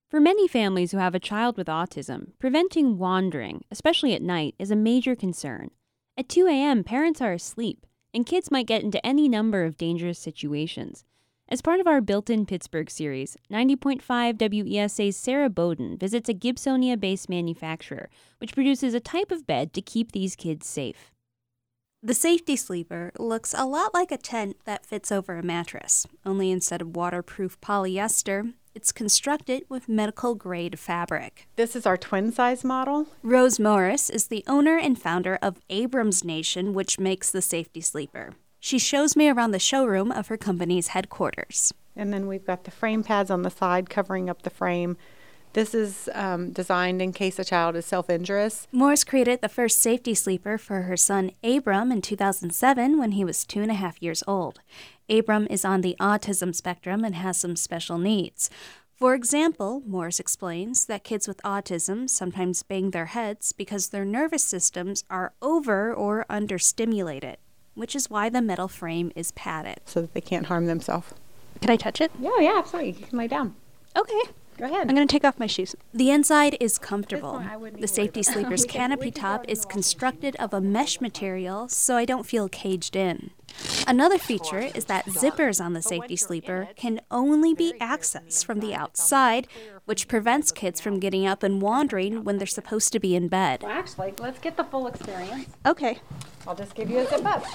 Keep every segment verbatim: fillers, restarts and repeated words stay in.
For many families who have a child with autism, preventing wandering, especially at night, is a major concern. At two a.m., parents are asleep, and kids might get into any number of dangerous situations. As part of our Built-in Pittsburgh series, ninety point five W E S A's Sarah Bowden visits a Gibsonia-based manufacturer, which produces a type of bed to keep these kids safe. The Safety Sleeper looks a lot like a tent that fits over a mattress, only instead of waterproof polyester, it's constructed with medical-grade fabric. This is our twin-size model. Rose Morris is the owner and founder of Abrams Nation, which makes the Safety Sleeper. She shows me around the showroom of her company's headquarters. And then we've got the frame pads on the side covering up the frame. This is um, designed in case a child is self-injurious. Morris created the first Safety Sleeper for her son Abram in two thousand seven when he was two and a half years old. Abram is on the autism spectrum and has some special needs. For example, Morris explains that kids with autism sometimes bang their heads because their nervous systems are over or understimulated, which is why the metal frame is padded. So that they can't harm themselves. Can I touch it? Yeah, yeah, absolutely. You can lay down. Okay. Go ahead. I'm going to take off my shoes. The inside is comfortable. This one I wouldn't The even Safety worry about. Sleeper's We can- canopy we can top go in is the washing constructed of a mesh material, so I don't feel caged in. Another feature is that zippers on the Safety Sleeper can only be accessed from the outside, which prevents kids from getting up and wandering when they're supposed to be in bed. Well, actually, let's get the full experience. Okay. I'll just give you a zip up.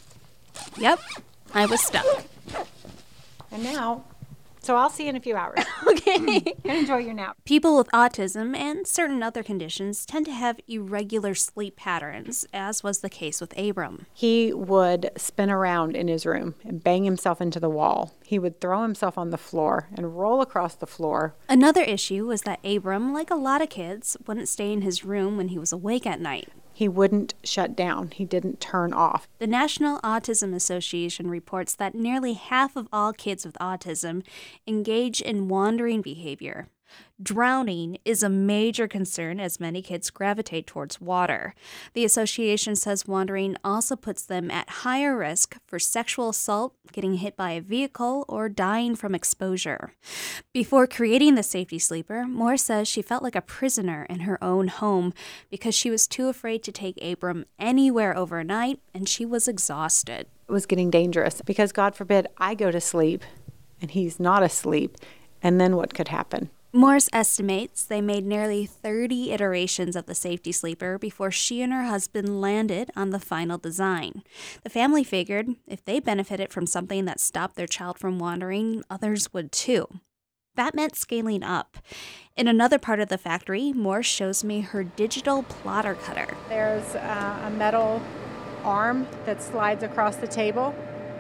Yep, I was stuck. And now, so I'll see you in a few hours. Okay. And enjoy your nap. People with autism and certain other conditions tend to have irregular sleep patterns, as was the case with Abram. He would spin around in his room and bang himself into the wall. He would throw himself on the floor and roll across the floor. Another issue was that Abram, like a lot of kids, wouldn't stay in his room when he was awake at night. He wouldn't shut down. He didn't turn off. The National Autism Association reports that nearly half of all kids with autism engage in wandering behavior. Drowning is a major concern as many kids gravitate towards water. The association says wandering also puts them at higher risk for sexual assault, getting hit by a vehicle, or dying from exposure. Before creating the Safety Sleeper, Moore says she felt like a prisoner in her own home because she was too afraid to take Abram anywhere overnight, and she was exhausted. It was getting dangerous because, God forbid, I go to sleep and he's not asleep, and then what could happen? Morris estimates they made nearly thirty iterations of the Safety Sleeper before she and her husband landed on the final design. The family figured if they benefited from something that stopped their child from wandering, others would too. That meant scaling up. In another part of the factory, Morris shows me her digital plotter cutter. There's uh, a metal arm that slides across the table.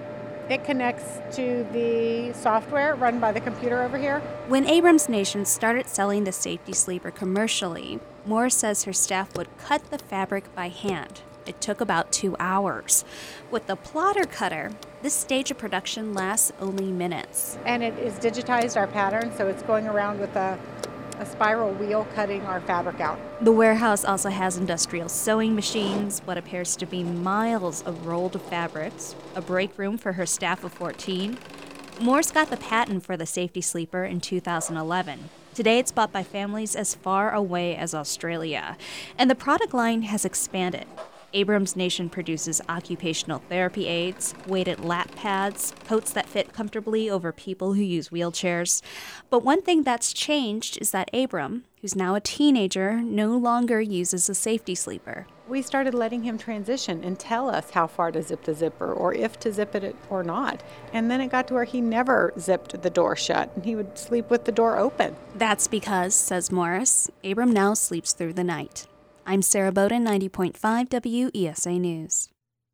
It connects to the software run by the computer over here. When Abrams Nation started selling the Safety Sleeper commercially, Morris says her staff would cut the fabric by hand. It took about two hours. With the plotter cutter, this stage of production lasts only minutes. And it is digitized, our pattern, so it's going around with a, a spiral wheel cutting our fabric out. The warehouse also has industrial sewing machines, what appears to be miles of rolled fabrics, a break room for her staff of fourteen. Morris got the patent for the Safety Sleeper in two thousand eleven. Today it's bought by families as far away as Australia, and the product line has expanded. Abrams Nation produces occupational therapy aids, weighted lap pads, coats that fit comfortably over people who use wheelchairs. But one thing that's changed is that Abram, who's now a teenager, no longer uses a Safety Sleeper. We started letting him transition and tell us how far to zip the zipper or if to zip it or not. And then it got to where he never zipped the door shut and he would sleep with the door open. That's because, says Morris, Abram now sleeps through the night. I'm Sarah Bowden, ninety point five W E S A News.